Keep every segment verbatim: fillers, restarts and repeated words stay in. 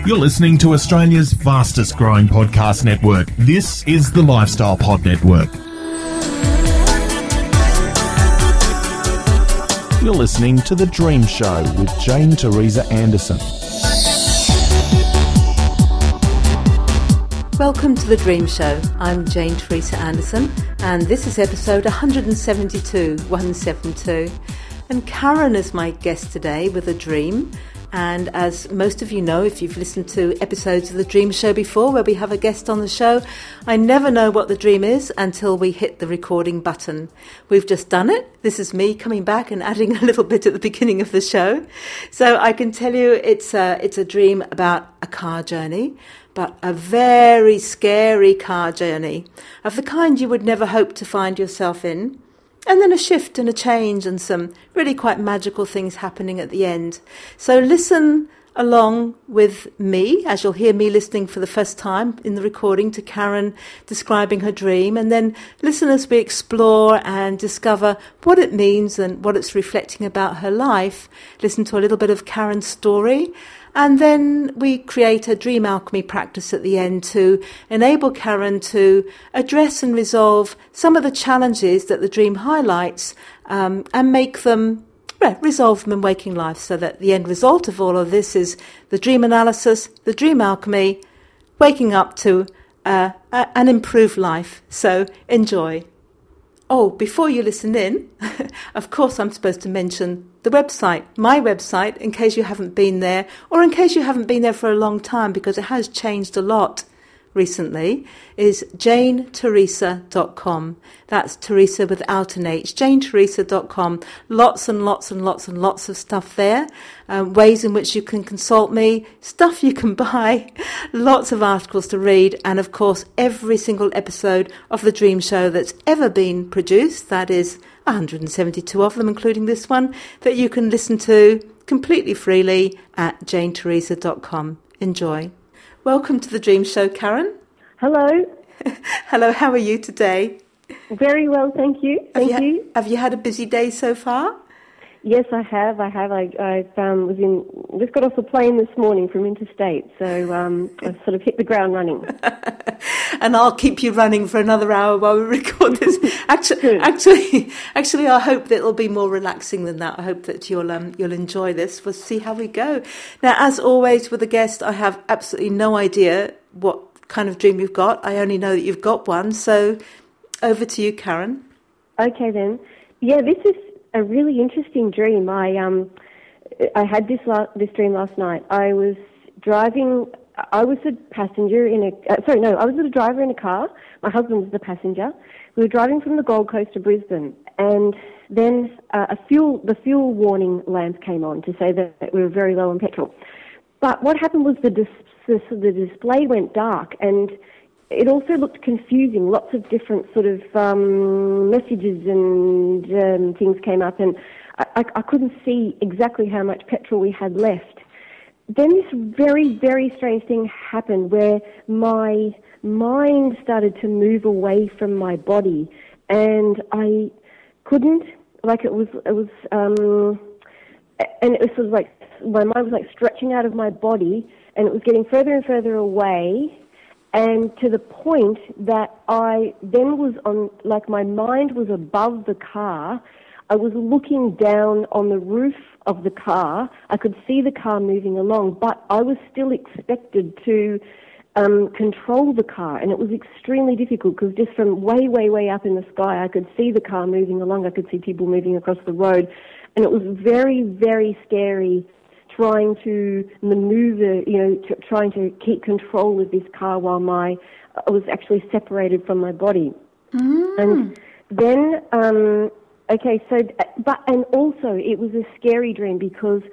You're listening to Australia's fastest growing podcast network. This is the Lifestyle Pod Network. You're listening to The Dream Show with Jane Teresa Anderson. Welcome to The Dream Show. I'm Jane Teresa Anderson, and this is episode one seventy-two, one seventy-two. And Karen is my guest today with a dream. And as most of you know, if you've listened to episodes of The Dream Show before where we have a guest on the show, I never know what the dream is until we hit the recording button. We've just done it. This is me coming back and adding a little bit at the beginning of the show. So I can tell you it's a, it's a dream about a car journey, but a very scary car journey of the kind you would never hope to find yourself in. And then a shift and a change and some really quite magical things happening at the end. So listen along with me, as you'll hear me listening for the first time in the recording to Karen describing her dream. And then listen as we explore and discover what it means and what it's reflecting about her life. Listen to a little bit of Karen's story. And then we create a dream alchemy practice at the end to enable Karen to address and resolve some of the challenges that the dream highlights um, and make them, well, resolve them in waking life, so that the end result of all of this is the dream analysis, the dream alchemy, waking up to uh, a, an improved life. So enjoy. Oh, before you listen in, of course I'm supposed to mention the website, my website, in case you haven't been there, or in case you haven't been there for a long time, because it has changed a lot recently, is jane teresa dot com. That's Teresa without an H, jane teresa dot com. Lots and lots and lots and lots of stuff there, um, ways in which you can consult me, stuff you can buy, lots of articles to read, and of course every single episode of The Dream Show that's ever been produced, that is one hundred seventy-two of them, including this one, that you can listen to completely freely at jane teresa dot com. Enjoy. Welcome to The Dream Show, Karen. Hello. Hello, how are you today? Very well, thank you. Thank have you, you. Have you had a busy day so far? Yes, I have. I have. I, I um, was in. Just got off the plane this morning from interstate, so um, I've sort of hit the ground running. And I'll keep you running for another hour while we record this. Actually, actually, actually, I hope that it'll be more relaxing than that. I hope that you'll um, you'll enjoy this. We'll see how we go. Now, as always with a guest, I have absolutely no idea what kind of dream you've got. I only know that you've got one. So, over to you, Karen. Okay, then. Yeah, this is a really interesting dream. I um, I had this la- this dream last night. I was driving. I was a passenger in a. Uh, sorry, no, I was a driver in a car. My husband was the passenger. We were driving from the Gold Coast to Brisbane, and then uh, a fuel the fuel warning lamp came on to say that we were very low on petrol. But what happened was the dis- the, the display went dark, and it also looked confusing. Lots of different sort of um, messages and um, things came up, and I, I, I couldn't see exactly how much petrol we had left. Then this very, very strange thing happened where my mind started to move away from my body, and I couldn't, like it was, it was, um, and it was sort of like, my mind was like stretching out of my body, and it was getting further and further away, and to the point that I then was on, like my mind was above the car. I was looking down on the roof of the car. I could see the car moving along, but I was still expected to um, control the car, and it was extremely difficult because just from way, way, way up in the sky, I could see the car moving along. I could see people moving across the road, and it was very, very scary trying to maneuver, you know, t- trying to keep control of this car while my I was actually separated from my body. Mm. And then, um, okay, so, but, and also it was a scary dream because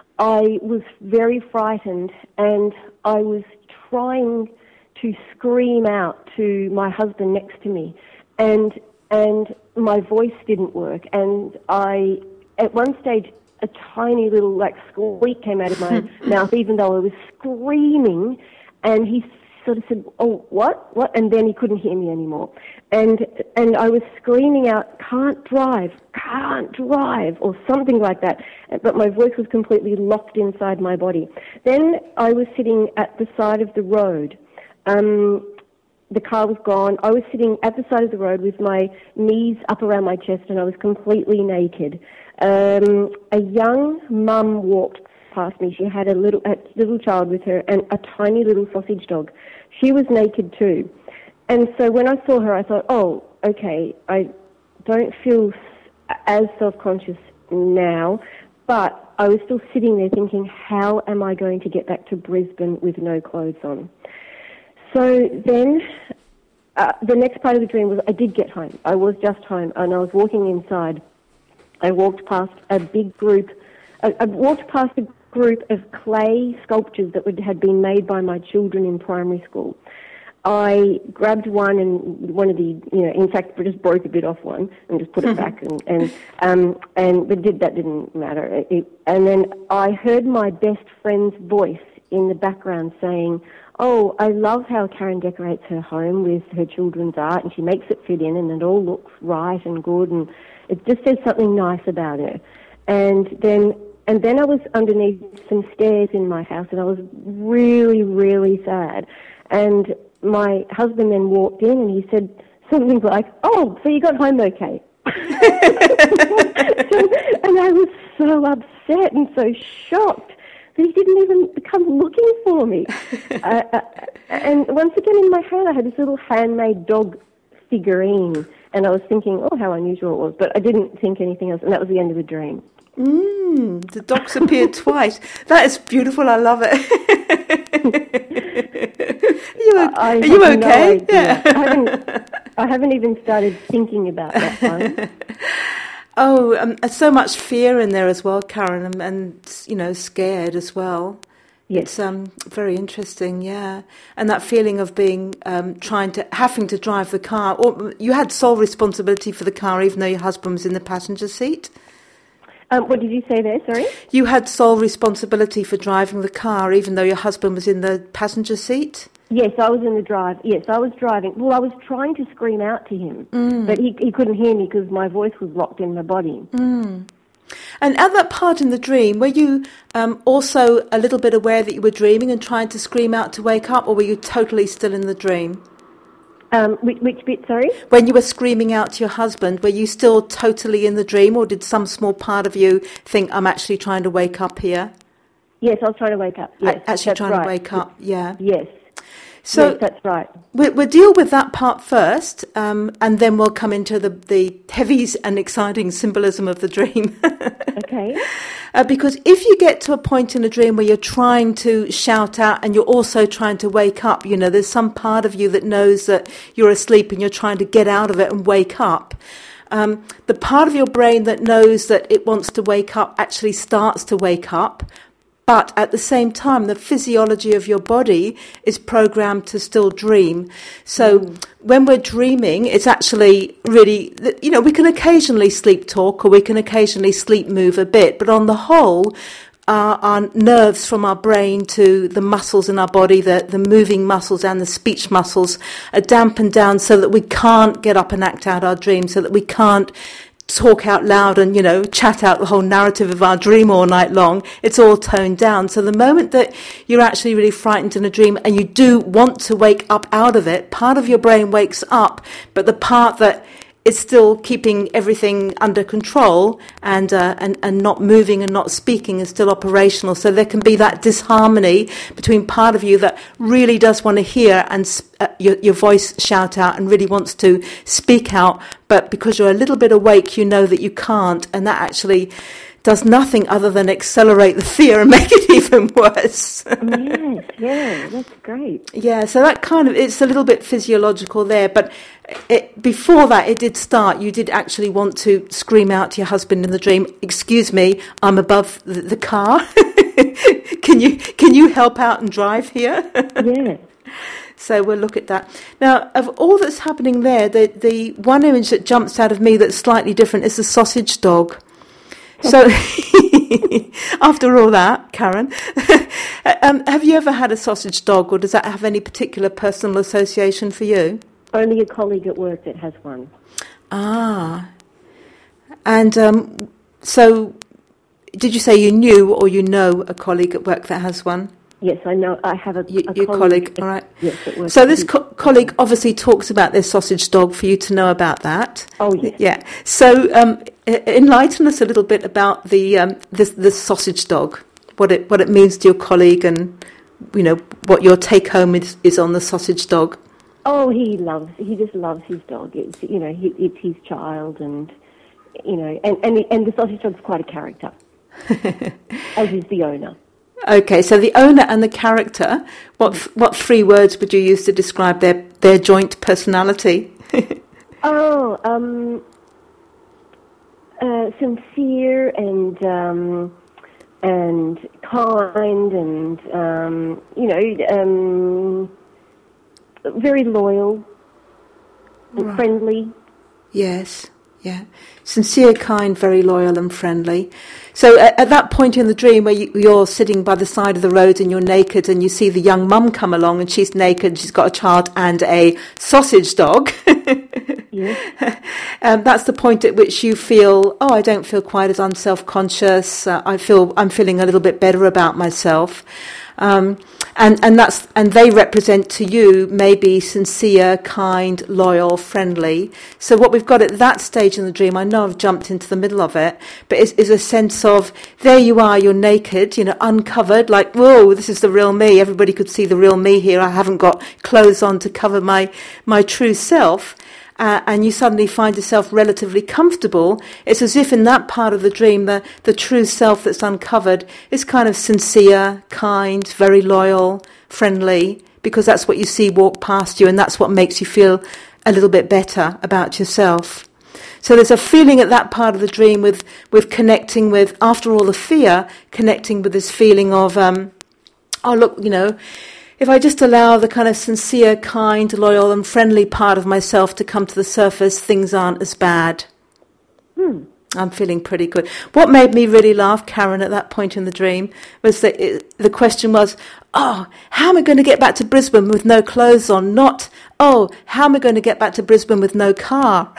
I was very frightened, and I was trying to scream out to my husband next to me, and and my voice didn't work, and I, at one stage, a tiny little like squeak came out of my mouth, even though I was screaming, and he sort of said, "Oh, what? What?" And then he couldn't hear me anymore. And and I was screaming out, "Can't drive, can't drive," or something like that. But my voice was completely locked inside my body. Then I was sitting at the side of the road. Um, the car was gone. I was sitting at the side of the road with my knees up around my chest, and I was completely naked. Um, a young mum walked past me. She had a little a little child with her and a tiny little sausage dog. She was naked too. And so when I saw her, I thought, oh, okay, I don't feel as self-conscious now, but I was still sitting there thinking, how am I going to get back to Brisbane with no clothes on? So then uh, the next part of the dream was I did get home. I was just home, and I was walking inside. I walked past a big group. I, I walked past a group of clay sculptures that would, had been made by my children in primary school. I grabbed one, and one of the, you know, in fact, I just broke a bit off one and just put it back, and and um and but did that didn't matter. It, it, and then I heard my best friend's voice in the background saying, "Oh, I love how Karen decorates her home with her children's art, and she makes it fit in, and it all looks right and good, and it just says something nice about her." And then and then I was underneath some stairs in my house, and I was really, really sad, and my husband then walked in and he said something like, "Oh, so you got home okay?" And I was so upset and so shocked that he didn't even come looking for me. uh, uh, and once again in my head I had this little handmade dog figurine, and I was thinking, oh, how unusual it was, but I didn't think anything else, and that was the end of the dream. Mm, the dogs appeared twice. That is beautiful. I love it. Are you, I are you okay? No yeah. I haven't, I haven't even started thinking about that one. Oh, um, so much fear in there as well, Karen, and, and you know, scared as well. Yes. It's um, very interesting, yeah. And that feeling of being, um, trying to, having to drive the car. Or you had sole responsibility for the car even though your husband was in the passenger seat? Um, what did you say there, sorry? You had sole responsibility for driving the car even though your husband was in the passenger seat? Yes, I was in the drive. Yes, I was driving. Well, I was trying to scream out to him, mm. but he, he couldn't hear me because my voice was locked in my body. Mm. And at that part in the dream, were you um, also a little bit aware that you were dreaming and trying to scream out to wake up, or were you totally still in the dream? Um, which, which bit, sorry? When you were screaming out to your husband, were you still totally in the dream, or did some small part of you think, I'm actually trying to wake up here? Yes, I was trying to wake up. Yes, actually trying right. to wake up, yeah. Yes. So yes, that's right. We'll, we'll deal with that part first, um, and then we'll come into the, the heavy and exciting symbolism of the dream. Okay. Uh, because if you get to a point in a dream where you're trying to shout out and you're also trying to wake up, you know, there's some part of you that knows that you're asleep and you're trying to get out of it and wake up. Um, the part of your brain that knows that it wants to wake up actually starts to wake up. But at the same time, the physiology of your body is programmed to still dream. So mm. when we're dreaming, it's actually really, you know, we can occasionally sleep talk or we can occasionally sleep move a bit. But on the whole, our, our nerves from our brain to the muscles in our body, the, the moving muscles and the speech muscles are dampened down so that we can't get up and act out our dream, so that we can't talk out loud and, you know, chat out the whole narrative of our dream all night long. It's all toned down. So the moment that you're actually really frightened in a dream and you do want to wake up out of it, part of your brain wakes up, but the part that is still keeping everything under control and, uh, and and not moving and not speaking is still operational. So there can be that disharmony between part of you that really does want to hear and uh, your, your voice shout out and really wants to speak out, but because you're a little bit awake, you know that you can't, and that actually does nothing other than accelerate the fear and make it even worse. Yes, yeah, that's great. Yeah, so that kind of, it's a little bit physiological there, but it, before that it did start, you did actually want to scream out to your husband in the dream, excuse me, I'm above the, the car. Can you can you help out and drive here? Yeah. So we'll look at that. Now, of all that's happening there, the, the one image that jumps out of me that's slightly different is the sausage dog. So, after all that, Karen, Uh, Um, have you ever had a sausage dog, or does that have any particular personal association for you? Only a colleague at work that has one. Ah. And um, so, did you say you knew or you know a colleague at work that has one? Yes, I know. I have a, You, a your colleague. colleague, all right. Yes, at work. So this co- colleague obviously talks about their sausage dog for you to know about that. Oh, yes. Yeah. So um, e- enlighten us a little bit about the um, this, this sausage dog, what it what it means to your colleague, and you know what your take home is, is on the sausage dog. Oh, he loves. He just loves his dog. It's you know, he, it's his child, and you know, and and the, and the sausage dog's quite a character, as is the owner. Okay, so the owner and the character, what what three words would you use to describe their, their joint personality? Oh, um, uh, sincere and um, and kind, and um, you know, um, very loyal and Right. friendly. Yes, yeah. Sincere, kind, very loyal and friendly. So at, at that point in the dream where you, you're sitting by the side of the road and you're naked and you see the young mum come along and she's naked, she's got a child and a sausage dog. Yes. Um, that's the point at which you feel, oh, I don't feel quite as unself-conscious. Uh, I feel I'm feeling a little bit better about myself. Um, and, and that's and they represent to you maybe sincere, kind, loyal, friendly. So what we've got at that stage in the dream, I know I've jumped into the middle of it, but is, is a sense of there you are, you're naked, you know, uncovered, like, whoa, this is the real me. Everybody could see the real me here. I haven't got clothes on to cover my my true self. Uh, and you suddenly find yourself relatively comfortable. It's as if in that part of the dream, the, the true self that's uncovered is kind of sincere, kind, very loyal, friendly, because that's what you see walk past you, and that's what makes you feel a little bit better about yourself. So there's a feeling at that part of the dream with, with connecting with, after all the fear, connecting with this feeling of, um, oh, look, you know, if I just allow the kind of sincere, kind, loyal and friendly part of myself to come to the surface, things aren't as bad. Hmm. I'm feeling pretty good. What made me really laugh, Karen, at that point in the dream, was that it, the question was, oh, how am I going to get back to Brisbane with no clothes on? Not, oh, how am I going to get back to Brisbane with no car?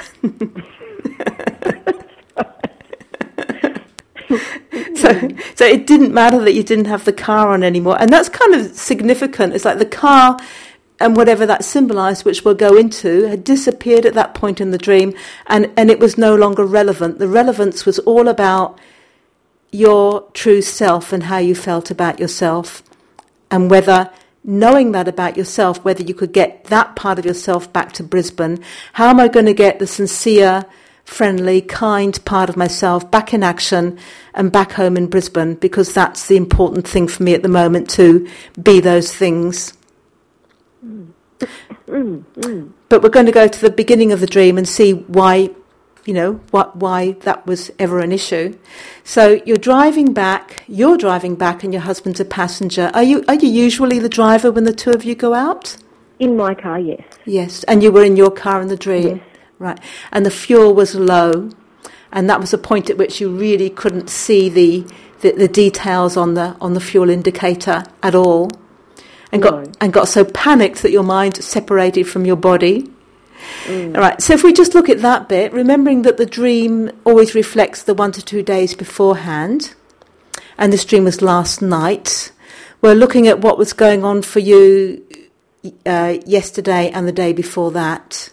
So, so it didn't matter that you didn't have the car on anymore. And that's kind of significant. It's like the car and whatever that symbolised, which we'll go into, had disappeared at that point in the dream, and, and it was no longer relevant. The relevance was all about your true self and how you felt about yourself, and whether, knowing that about yourself, whether you could get that part of yourself back to Brisbane. How am I going to get the sincere, friendly, kind part of myself back in action and back home in Brisbane, because that's the important thing for me at the moment, to be those things. Mm. Mm, mm. But we're going to go to the beginning of the dream and see why, you know, what why that was ever an issue. So you're driving back, you're driving back and your husband's a passenger. Are you are you usually the driver when the two of you go out? In my car, yes. Yes, and you were in your car in the dream. Yes. Right, and the fuel was low, and that was a point at which you really couldn't see the, the, the details on the on the fuel indicator at all, and No. got and got so panicked that your mind separated from your body. Mm. All right, so if we just look at that bit, remembering that the dream always reflects the one to two days beforehand, and this dream was last night, we're looking at what was going on for you uh, yesterday and the day before that.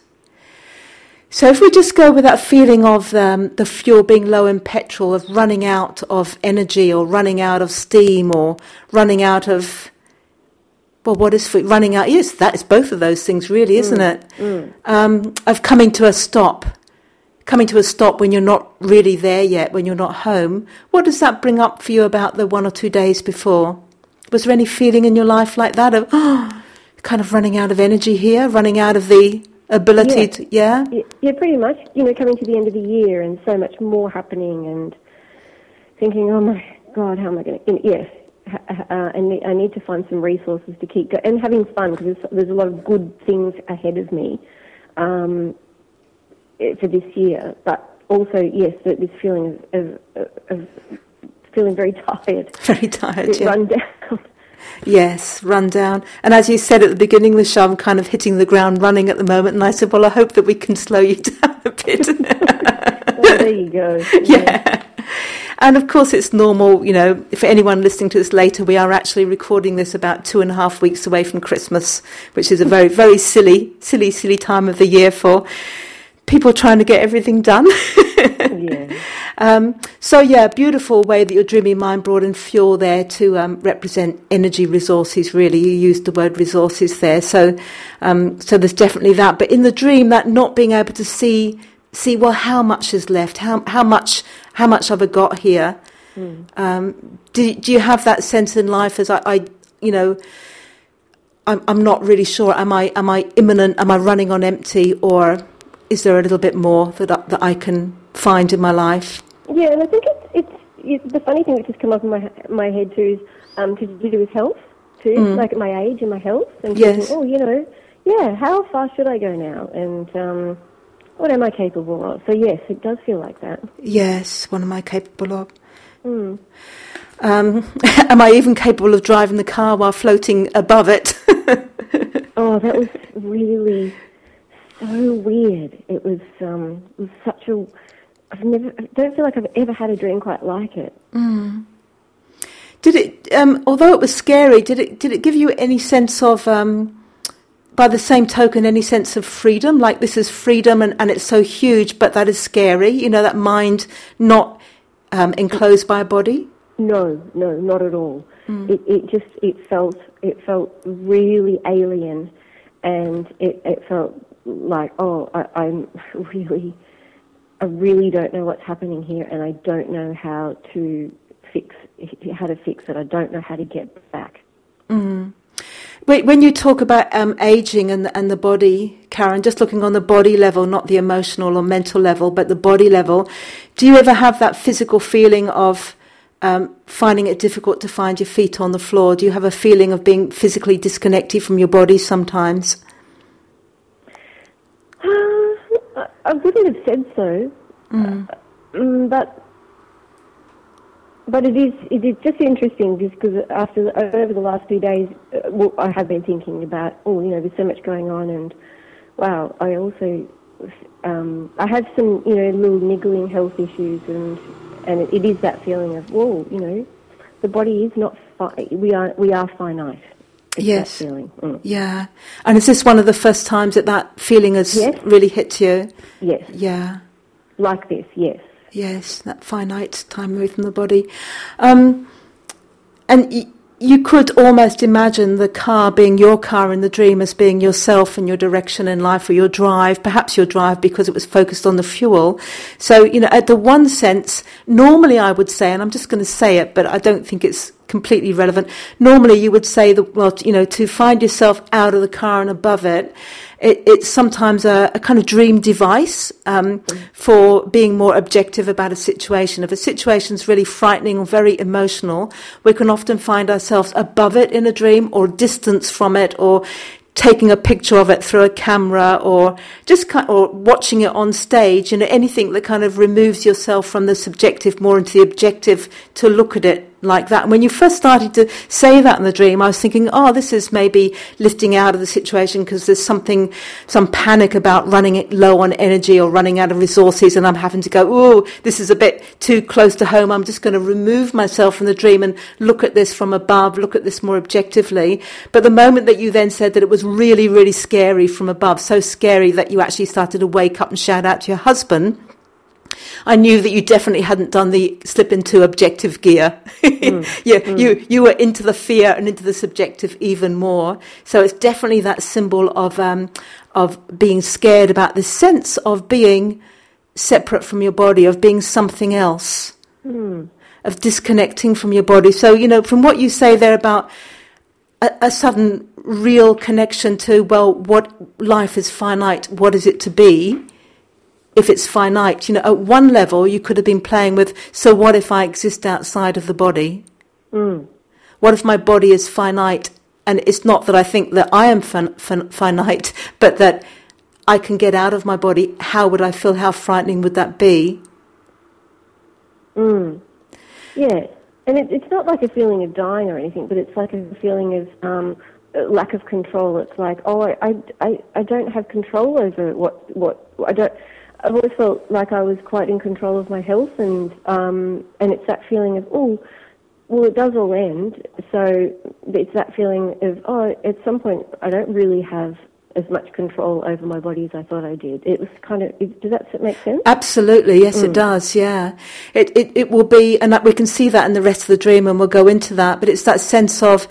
So if we just go with that feeling of um, the fuel being low in petrol, of running out of energy or running out of steam or running out of, well, what is for, running out? Yes, that is both of those things really, isn't Mm, it? mm. Um, of coming to a stop, coming to a stop when you're not really there yet, when you're not home. What does that bring up for you about the one or two days before? Was there any feeling in your life like that of, oh, kind of running out of energy here, running out of the ability Yeah. to, yeah? Yeah, yeah, pretty much. You know, coming to the end of the year and so much more happening, and thinking, oh my God, how am I going to? Yes, uh, and I need to find some resources to keep going, and having fun, because there's, there's a lot of good things ahead of me um, for this year. But also, yes, this feeling of, of, of feeling very tired, Very tired, bit yeah. run down. Yes, run down. And as you said at the beginning of the show, I'm kind of hitting the ground running at the moment. And I said, well, I hope that we can slow you down a bit. Well, there you go. Yeah. yeah. And of course, it's normal, you know, for anyone listening to this later, we are actually recording this about two and a half weeks away from Christmas, which is a very, very silly, silly, silly time of the year for people trying to get everything done. Yeah. Um, so, yeah, beautiful way that your dreamy mind brought in fuel there to um, represent energy resources, really. You used the word resources there. So um, so there's definitely that. But in the dream, that not being able to see, see well, how much is left, how how much how much have I got here? Mm. Um, do, do you have that sense in life as I, I you know, I'm, I'm not really sure. Am I am I imminent? Am I running on empty? Or is there a little bit more that I, that I can find in my life? Yeah, and I think it's, it's, it's the funny thing that just come up in my my head too is um, to do with health too, mm. like at my age and my health, and yes. thinking, oh, you know, yeah, how far should I go now, and um, what am I capable of? So yes, it does feel like that. Yes, what am I capable of? Mm. Um, am I even capable of driving the car while floating above it? Oh, that was really so weird. It was um, it was such a. I've never. I don't feel like I've ever had a dream quite like it. Mm. Did it? Um, although it was scary, did it? Did it give you any sense of? Um, by the same token, any sense of freedom? Like this is freedom, and, and it's so huge, but that is scary. You know, that mind not um, enclosed by a body. No, no, not at all. Mm. It, it just it felt it felt really alien, and it, it felt like oh, I, I'm really. I really don't know what's happening here, and I don't know how to fix how to fix it. I don't know how to get back. Mm. Wait, when you talk about um, aging and the, and the body, Karen, just looking on the body level, not the emotional or mental level, but the body level, do you ever have that physical feeling of um, finding it difficult to find your feet on the floor? Do you have a feeling of being physically disconnected from your body sometimes? I wouldn't have said so, mm. uh, but but it is it is just interesting just because after over the last few days, uh, well, I have been thinking about oh you know there's so much going on, and wow, I also um, I have some you know little niggling health issues, and and it, it is that feeling of whoa you know the body is not fi- we are we are finite. It's yes. That feeling. Mm. Yeah. And is this one of the first times that that feeling has yes. really hit you? Yes. Yeah. Like this, yes. Yes, that finite time away from the body. Um, and y- you could almost imagine the car being your car in the dream as being yourself and your direction in life, or your drive, perhaps your drive because it was focused on the fuel. So, you know, at the one sense, normally I would say, and I'm just going to say it, but I don't think it's completely relevant. Normally you would say that, well, you know, to find yourself out of the car and above it, it it's sometimes a, a kind of dream device um, for being more objective about a situation. If a situation's really frightening or very emotional, we can often find ourselves above it in a dream, or distance from it, or taking a picture of it through a camera, or just kind, or watching it on stage, you know, anything that kind of removes yourself from the subjective more into the objective to look at it like that. And when you first started to say that in the dream, I was thinking, oh, this is maybe lifting out of the situation because there's something, some panic about running it low on energy or running out of resources, and I'm having to go, oh, this is a bit too close to home. I'm just going to remove myself from the dream and look at this from above, look at this more objectively. But the moment that you then said that it was really, really scary from above, so scary that you actually started to wake up and shout out to your husband, I knew that you definitely hadn't done the slip into objective gear. Mm. yeah, mm. you you were into the fear and into the subjective even more. So it's definitely that symbol of um, of being scared about this sense of being separate from your body, of being something else, mm. of disconnecting from your body. So, you know, from what you say there about a, a sudden real connection to, well, what life is finite, what is it to be? If it's finite, you know, at one level you could have been playing with, so what if I exist outside of the body? Mm. What if my body is finite? And it's not that I think that I am fin- fin- finite, but that I can get out of my body. How would I feel? How frightening would that be? Mm. Yeah. and it, it's not like a feeling of dying or anything, but it's like a feeling of um, lack of control. It's like, oh, I, I, I don't have control over what, what I don't. I've always felt like I was quite in control of my health, and um, and it's that feeling of, oh, well, it does all end. So it's that feeling of, oh, at some point I don't really have as much control over my body as I thought I did. It was kind of, does that make sense? Absolutely, yes, mm. it does, yeah. It, it it will be, and that we can see that in the rest of the dream, and we'll go into that, but it's that sense of,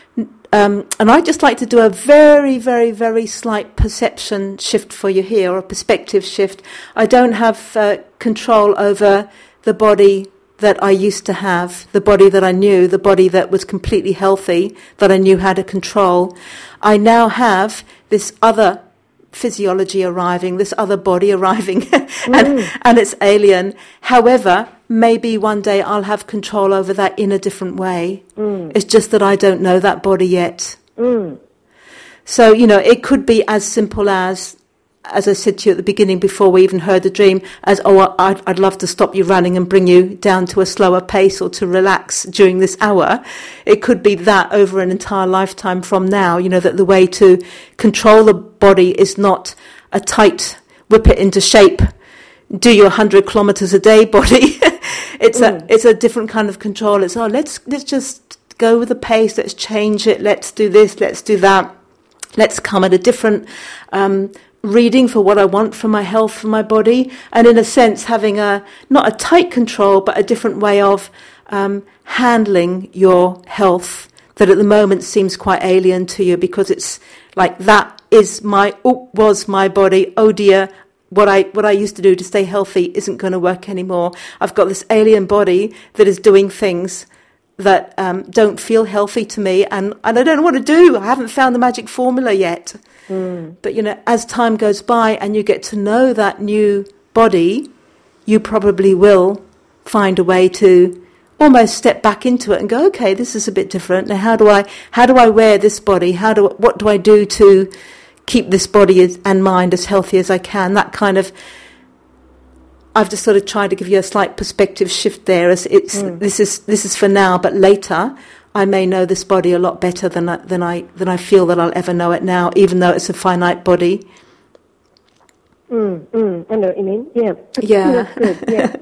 um, and I'd just like to do a very, very, very slight perception shift for you here, or a perspective shift. I don't have uh, control over the body that I used to have, the body that I knew, the body that was completely healthy, that I knew how to control. I now have this other physiology arriving, this other body arriving, and, mm. and it's alien. However, maybe one day I'll have control over that in a different way. Mm. It's just that I don't know that body yet. Mm. So, you know, it could be as simple as, as I said to you at the beginning before we even heard the dream, as, oh, I'd, I'd love to stop you running and bring you down to a slower pace or to relax during this hour. It could be that over an entire lifetime from now, you know, that the way to control the body is not a tight, whip it into shape, do your one hundred kilometers a day body. it's mm. a it's a different kind of control. It's, oh, let's let's just go with the pace, let's change it, let's do this, let's do that. Let's come at a different um reading for what I want for my health, for my body, and in a sense having a not a tight control but a different way of um, handling your health that at the moment seems quite alien to you, because it's like, that is my oh, was my body, oh dear, what I what I used to do to stay healthy isn't going to work anymore. I've got this alien body that is doing things that um, don't feel healthy to me, and, and I don't know what to do. I haven't found the magic formula yet. Mm. But, you know, as time goes by and you get to know that new body, you probably will find a way to almost step back into it and go, okay, this is a bit different. Now, how do I how do I wear this body? How do what do I do to keep this body as, and mind as healthy as I can? That kind of, I've just sort of tried to give you a slight perspective shift there. As it's mm. this is this is for now, but later I may know this body a lot better than I, than I than I feel that I'll ever know it now, even though it's a finite body. Mm, mm, I know what you mean. Yeah. Yeah. That's good. Yeah.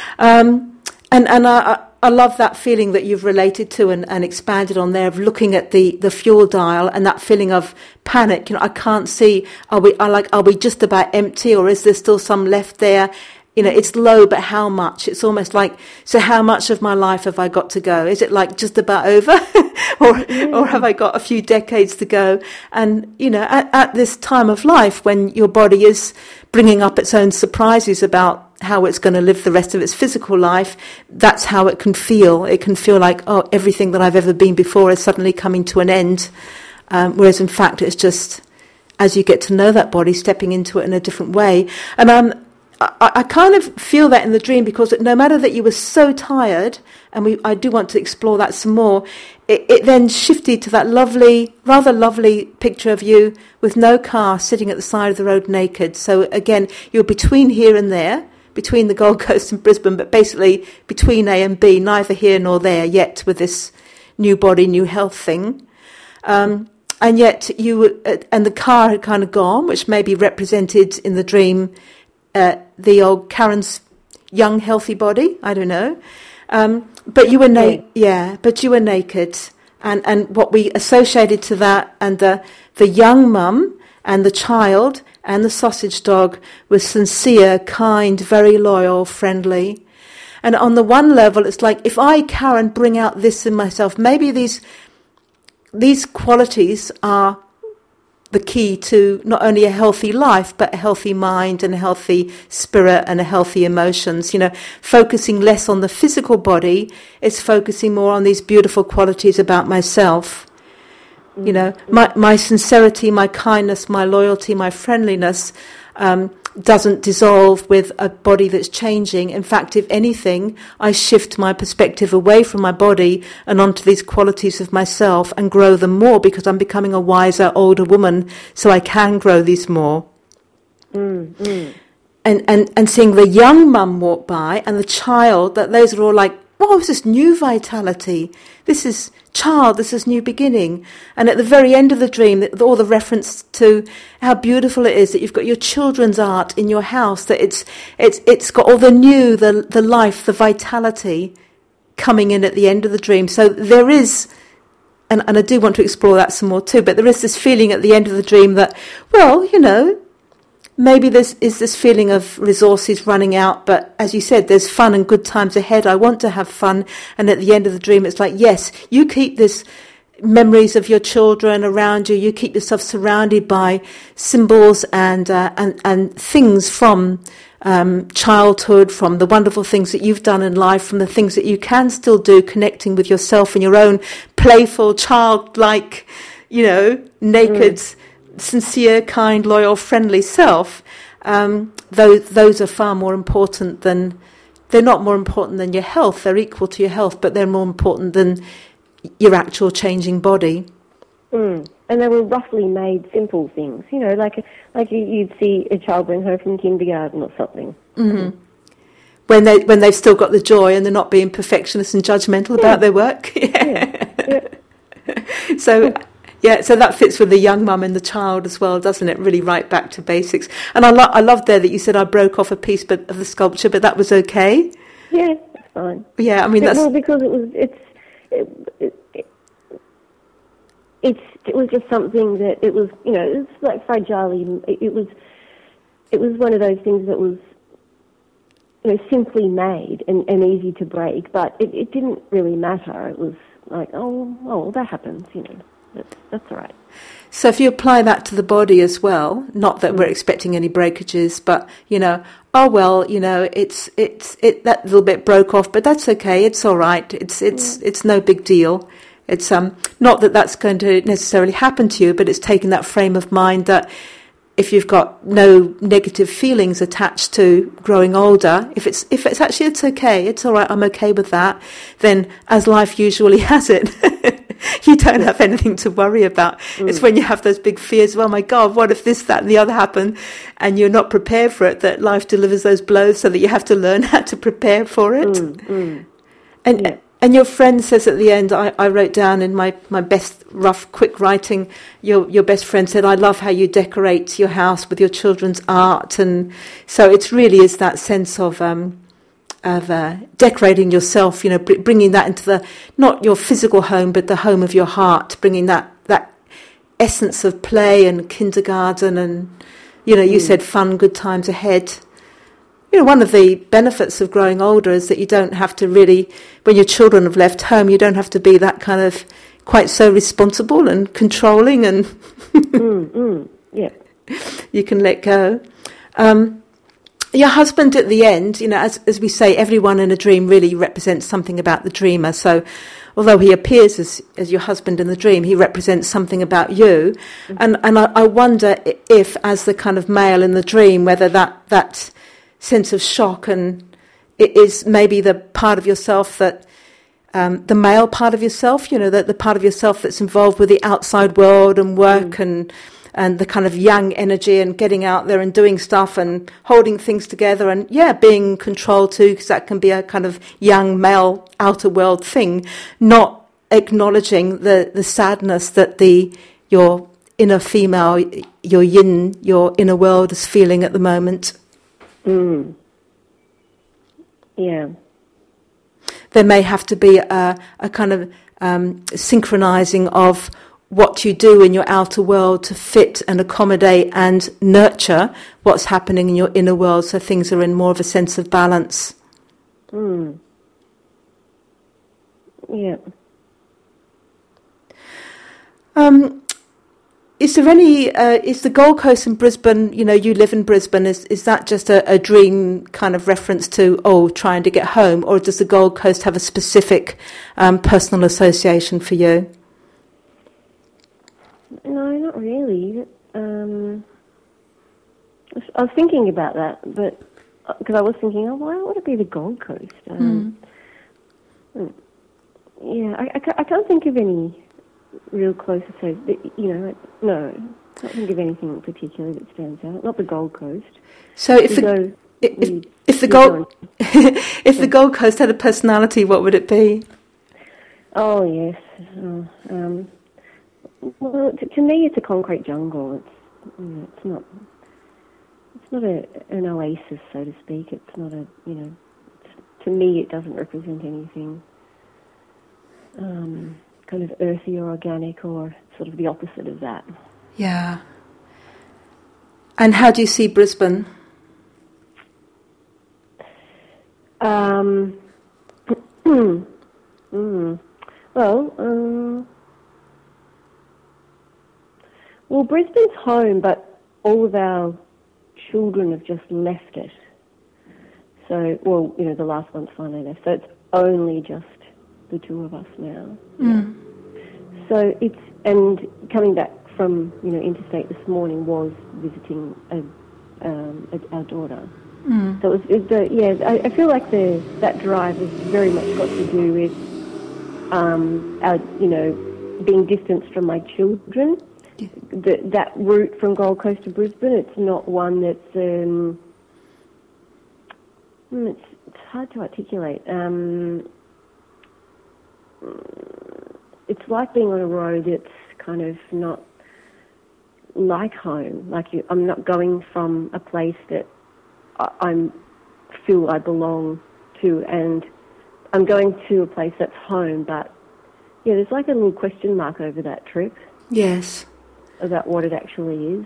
um, and and I, I love that feeling that you've related to and, and expanded on there, of looking at the, the fuel dial and that feeling of panic. You know, I can't see. Are we? Are like? Are we just about empty, or is there still some left there? You know, it's low, but how much? It's almost like, so how much of my life have I got to go? Is it like just about over? or yeah. or have I got a few decades to go? And, you know, at, at this time of life when your body is bringing up its own surprises about how it's going to live the rest of its physical life, that's how it can feel. It can feel like, oh, everything that I've ever been before is suddenly coming to an end. Um, whereas, in fact, it's just, as you get to know that body, stepping into it in a different way. And um. I, I kind of feel that in the dream, because no matter that you were so tired, and we, I do want to explore that some more, it, it then shifted to that lovely, rather lovely picture of you with no car, sitting at the side of the road naked. So again, you're between here and there, between the Gold Coast and Brisbane, but basically between A and B, neither here nor there yet with this new body, new health thing. Um, and yet you, uh, and the car had kind of gone, which may be represented in the dream, Uh, the old Karen's young, healthy body. I don't know, um, but you were naked. Yeah, but you were naked, and and what we associated to that, and the the young mum and the child and the sausage dog was sincere, kind, very loyal, friendly. And on the one level, it's like, if I, Karen, bring out this in myself, maybe these these qualities are the key to not only a healthy life, but a healthy mind and a healthy spirit and a healthy emotions. You know, focusing less on the physical body is focusing more on these beautiful qualities about myself. Mm-hmm. You know, my, my sincerity, my kindness, my loyalty, my friendliness um, doesn't dissolve with a body that's changing. In fact, if anything, I shift my perspective away from my body and onto these qualities of myself and grow them more, because I'm becoming a wiser, older woman, so I can grow these more. Mm, mm. And, and, and seeing the young mum walk by and the child, that those are all like wow, this is new vitality. This is child, this is new beginning. And at the very end of the dream, all the reference to how beautiful it is that you've got your children's art in your house, that it's it's it's got all the new, the the life, the vitality coming in at the end of the dream. So there is, and, and I do want to explore that some more too, but there is this feeling at the end of the dream that, well, you know, maybe there is this feeling of resources running out, but as you said, there's fun and good times ahead. I want to have fun. And at the end of the dream, it's like, yes, you keep this memories of your children around you. You keep yourself surrounded by symbols and uh, and, and things from um, childhood, from the wonderful things that you've done in life, from the things that you can still do, connecting with yourself and your own playful, childlike, you know, naked, mm. sincere, kind, loyal, friendly self. Um, those, those are far more important than, they're not more important than your health. They're equal to your health, but they're more important than your actual changing body. Mm. And they were roughly made simple things, you know, like like you'd see a child bring home from kindergarten or something. Mm-hmm. When they when they've still got the joy and they're not being perfectionist and judgmental yeah. about their work. yeah. Yeah. Yeah. So. Yeah, so that fits with the young mum and the child as well, doesn't it? Really right back to basics. And I, lo- I love there that you said I broke off a piece but, of the sculpture, but that was okay? Yeah, that's fine. Yeah, I mean, that's... Well, because it was, it's, it, it, it, it's, it was just something that it was, you know, it was like fragile. It, it was, it was one of those things that was, you know, simply made and, and easy to break, but it, it didn't really matter. It was like, oh, oh, that happens, you know. That's, that's all right. So if you apply that to the body as well, not that we're expecting any breakages, but, you know, oh, well, you know, it's it's it that little bit broke off, but that's okay. It's all right. It's it's yeah. it's no big deal. It's um not that that's going to necessarily happen to you, but it's taking that frame of mind that if you've got no negative feelings attached to growing older, if it's if it's actually it's okay, it's all right, I'm okay with that, then as life usually has it, you don't have anything to worry about. Mm. It's when you have those big fears of, oh my God, what if this, that and the other happen, and you're not prepared for it, that life delivers those blows so that you have to learn how to prepare for it. Mm, mm. And yeah. And your friend says at the end, I, I wrote down in my, my best rough quick writing, your your best friend said, I love how you decorate your house with your children's art. And so it really is that sense of um, of uh, decorating yourself, you know, br- bringing that into the, not your physical home, but the home of your heart, bringing that, that essence of play and kindergarten and, you know, you mm. said fun, good times ahead. You know, one of the benefits of growing older is that you don't have to really, when your children have left home, you don't have to be that kind of quite so responsible and controlling and mm, mm, yeah. You can let go. Um, your husband at the end, you know, as as we say, everyone in a dream really represents something about the dreamer. So although he appears as, as your husband in the dream, he represents something about you. Mm-hmm. And, and I, I wonder if, as the kind of male in the dream, whether that... that sense of shock and it is maybe the part of yourself that um, the male part of yourself, you know, that the part of yourself that's involved with the outside world and work mm. and and the kind of young energy and getting out there and doing stuff and holding things together and yeah, being in control too, because that can be a kind of young male outer world thing, not acknowledging the the sadness that the your inner female, your yin, your inner world is feeling at the moment. Mm. Yeah. There may have to be a, a kind of um, synchronizing of what you do in your outer world to fit and accommodate and nurture what's happening in your inner world, so things are in more of a sense of balance. Mm. Yeah. Um. Is there any, uh, is the Gold Coast in Brisbane, you know, you live in Brisbane, is, is that just a, a dream kind of reference to, oh, trying to get home, or does the Gold Coast have a specific um, personal association for you? No, not really. Um, I was thinking about that, but, because I was thinking, oh, why would it be the Gold Coast? Um, mm. Yeah, I, I, I can't think of any real close association, you know, no, I can't think of anything particular that stands out. Not the Gold Coast. So if the, If, you, if the you Gold, if the Gold Coast had a personality, what would it be? Oh yes. Oh, um, well, to, to me, it's a concrete jungle. It's you know, it's not. It's not a, an oasis, so to speak. It's not a you know. To me, it doesn't represent anything um, kind of earthy or organic, or sort of the opposite of that. Yeah. And how do you see Brisbane? Um, mm, well, um, well, Brisbane's home, but all of our children have just left it. So, well, you know, the last one's finally left. So it's only just the two of us now. Mm. So it's, and coming back from, you know, interstate this morning was visiting a, um, a, our daughter. Mm. So it was, it, the, yeah, I, I feel like the that drive has very much got to do with, um, our, you know, being distanced from my children. Yeah. The, that route from Gold Coast to Brisbane, it's not one that's, um, it's, it's hard to articulate. Um, it's like being on a road that's kind of not like home. Like you, I'm not going from a place that I I'm, feel I belong to, and I'm going to a place that's home. But yeah, there's like a little question mark over that trip. Yes. About what it actually is.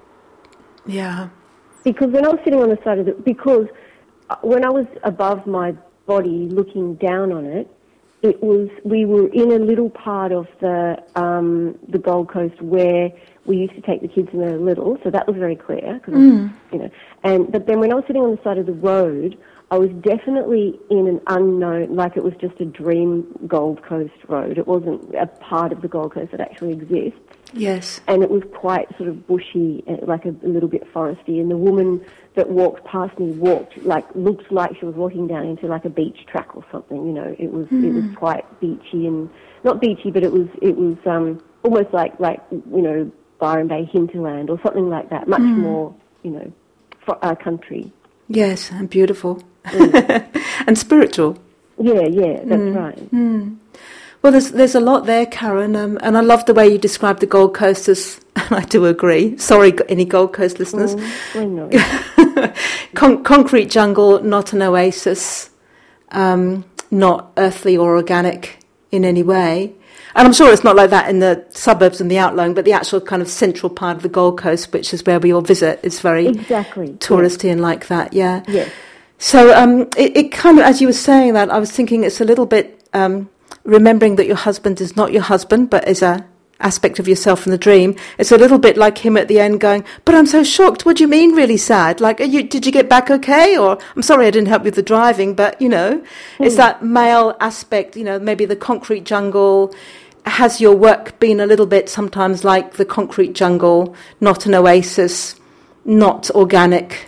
Yeah. Because when I was sitting on the side of the, because when I was above my body looking down on it, it was, we were in a little part of the um, the Gold Coast where we used to take the kids when they were little, so that was very clear. Cause mm. you know, and but then when I was sitting on the side of the road, I was definitely in an unknown, like it was just a dream Gold Coast road. It wasn't a part of the Gold Coast that actually exists. Yes. And it was quite sort of bushy, like a, a little bit foresty. And the woman that walked past me walked, like, looked like she was walking down into like a beach track or something. You know, it was mm. it was quite beachy and not beachy, but it was it was um, almost like like you know Byron Bay hinterland or something like that. Much mm. more, you know, for, uh, country. Yes, and beautiful mm. and spiritual. Yeah, yeah, that's mm. right. Mm. Well, there's there's a lot there, Karen, um, and I love the way you describe the Gold Coast as, and I do agree, sorry, any Gold Coast listeners. Oh, I know. Con- concrete jungle, not an oasis, um, not earthly or organic in any way. And I'm sure it's not like that in the suburbs and the outlying, but the actual kind of central part of the Gold Coast, which is where we all visit, is very exactly touristy yeah. and like that, yeah. Yes. So um, it, it kind of, as you were saying that, I was thinking it's a little bit... Um, remembering that your husband is not your husband, but is a aspect of yourself in the dream. It's a little bit like him at the end going, but I'm so shocked. What do you mean really sad? Like, are you, did you get back okay? Or, I'm sorry I didn't help you with the driving, but, you know, mm. it's that male aspect, you know, maybe the concrete jungle. Has your work been a little bit sometimes like the concrete jungle, not an oasis, not organic?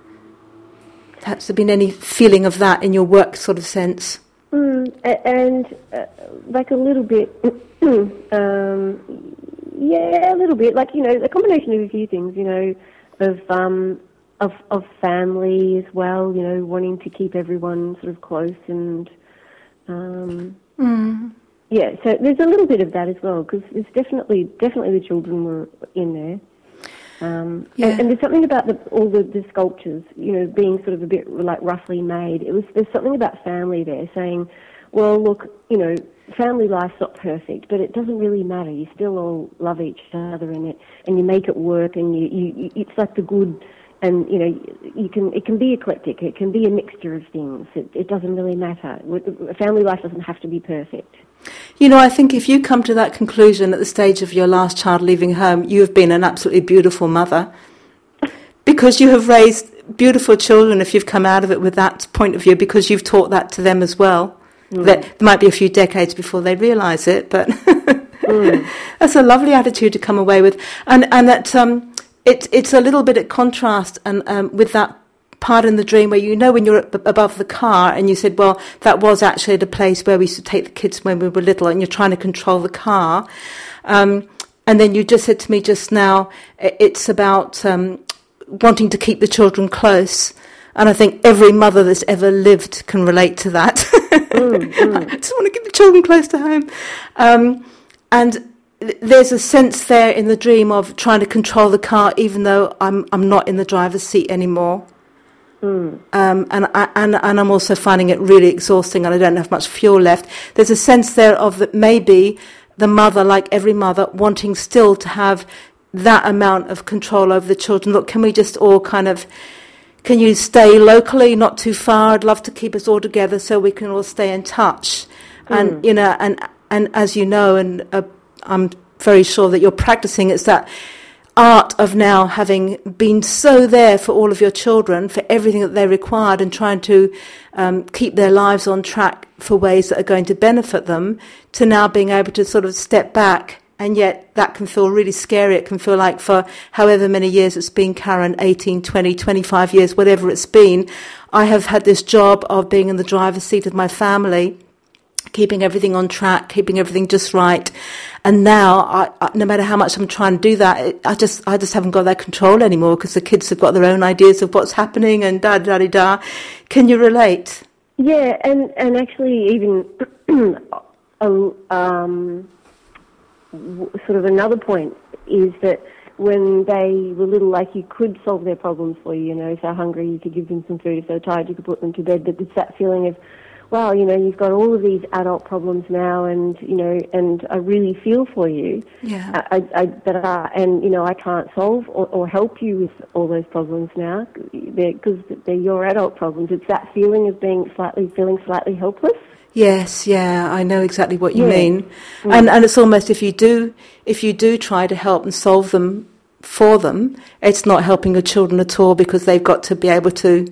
Has there been any feeling of that in your work sort of sense? Mm, and uh, like a little bit, um, yeah, a little bit. Like, you know, a combination of a few things. You know, of um, of of family as well. You know, wanting to keep everyone sort of close and um, mm. yeah. So there's a little bit of that as well, because there's definitely definitely the children were in there. Um, yeah. and, and there's something about the, all the, the sculptures, you know, being sort of a bit like roughly made. It was there's something about family there, saying, well, look, you know, family life's not perfect, but it doesn't really matter. You still all love each other in it, and you make it work. And you, you, you it's like the good, and you know, you can it can be eclectic. It can be a mixture of things. It, it doesn't really matter. Family life doesn't have to be perfect. You know, I think if you come to that conclusion at the stage of your last child leaving home, you have been an absolutely beautiful mother, because you have raised beautiful children if you've come out of it with that point of view, because you've taught that to them as well. Mm. That there might be a few decades before they realise it, but mm. that's a lovely attitude to come away with. And and that um, it, it's a little bit at contrast and um, with that part in the dream where, you know, when you're above the car and you said, well, that was actually at a place where we used to take the kids when we were little, and you're trying to control the car. Um, and then you just said to me just now, it's about um, wanting to keep the children close. And I think every mother that's ever lived can relate to that. Mm, mm. I just want to keep the children close to home. Um, and th- there's a sense there in the dream of trying to control the car, even though I'm I'm not in the driver's seat anymore. Mm. Um, and, I, and and I'm also finding it really exhausting, and I don't have much fuel left. There's a sense there of that maybe the mother, like every mother, wanting still to have that amount of control over the children. Look, can we just all kind of, can you stay locally, not too far? I'd love to keep us all together so we can all stay in touch. Mm. And, you know, and, and as you know, and uh, I'm very sure that you're practicing, it's that art of now having been so there for all of your children, for everything that they required, and trying to um, keep their lives on track for ways that are going to benefit them, to now being able to sort of step back. And yet that can feel really scary. It can feel like for however many years it's been, Karen, eighteen, twenty, twenty-five years, whatever it's been, I have had this job of being in the driver's seat of my family, keeping everything on track, keeping everything just right. And now, I, I, no matter how much I'm trying to do that, it, I just I just haven't got that control anymore, because the kids have got their own ideas of what's happening and da da da da. Can you relate? Yeah, and, and actually even um, sort of another point is that when they were little, like, you could solve their problems for you, you know, if they're hungry, you could give them some food. If they're tired, you could put them to bed. But it's that feeling of, wow, you know, you've got all of these adult problems now, and, you know, and I really feel for you. Yeah. I, I, but I, and, you know, I can't solve or, or help you with all those problems now, because they're, they're your adult problems. It's that feeling of being slightly, feeling slightly helpless. Yes, yeah, I know exactly what you yeah. mean. Mm. And and it's almost, if you do if you do try to help and solve them for them, it's not helping your children at all, because they've got to be able to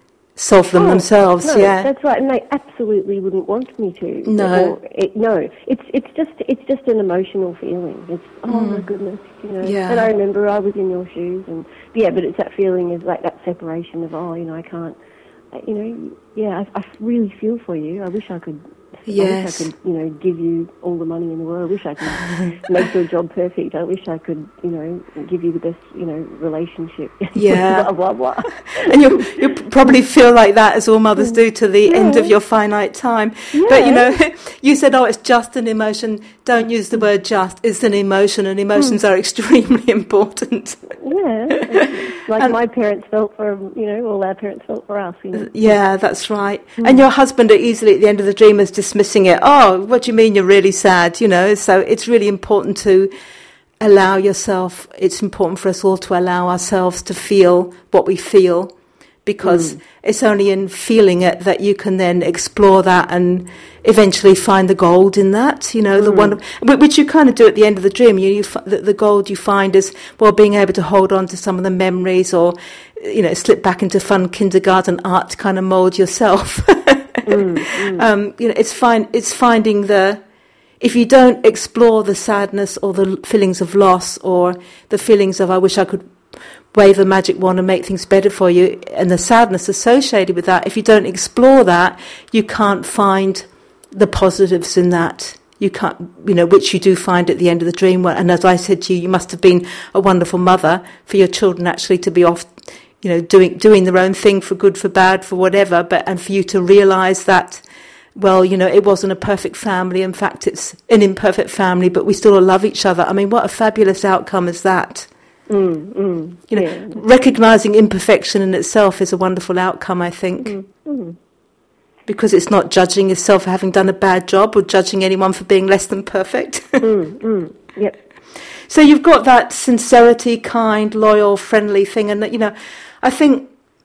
solve them oh, themselves. No, yeah, that's right, and they absolutely wouldn't want me to. No, or it, no, it's it's just it's just an emotional feeling. It's oh mm. my goodness, you know. Yeah. And I remember I was in your shoes, and yeah, but it's that feeling of like that separation of oh, you know, I can't. You know, yeah, I, I really feel for you. I wish I could. Yes. I wish I could, you know, give you all the money in the world. I wish I could make your job perfect. I wish I could, you know, give you the best, you know, relationship. Yeah. blah, blah, blah. And you you probably feel like that, as all mothers do, to the yeah. end of your finite time. Yeah. But, you know, you said, oh, it's just an emotion. Don't use the word just. It's an emotion, and emotions mm. are extremely important. Yeah. Like and my parents felt for, you know, all our parents felt for us. You know? Yeah, that's right. Mm. And your husband are easily at the end of the dream is dismissing it. Oh, what do you mean you're really sad? You know, so it's really important to allow yourself, it's important for us all to allow ourselves to feel what we feel, because mm. it's only in feeling it that you can then explore that and eventually find the gold in that, you know, mm. the one, which you kind of do at the end of the dream. You, you the, the gold you find is, well, being able to hold on to some of the memories, or, you know, slip back into fun kindergarten art to kind of mould yourself. mm, mm. Um, you know, it's find it's finding the, if you don't explore the sadness or the feelings of loss or the feelings of I wish I could wave a magic wand and make things better for you, and the sadness associated with that, if you don't explore that, you can't find the positives in that. You can't, you know, which you do find at the end of the dream. And as I said to you, you must have been a wonderful mother for your children actually to be off, you know, doing doing their own thing, for good, for bad, for whatever, but and for you to realise that, well, you know, it wasn't a perfect family. In fact, it's an imperfect family, but we still love each other. I mean, what a fabulous outcome is that? Mm, mm, you know, yeah. recognising imperfection in itself is a wonderful outcome, I think. Mm, mm. Because it's not judging yourself for having done a bad job or judging anyone for being less than perfect. mm, mm, yep. So you've got that sincerity, kind, loyal, friendly thing. And, you know, I think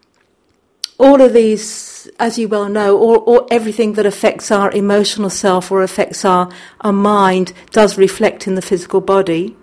all of these, as you well know, or, or everything that affects our emotional self or affects our, our mind does reflect in the physical body.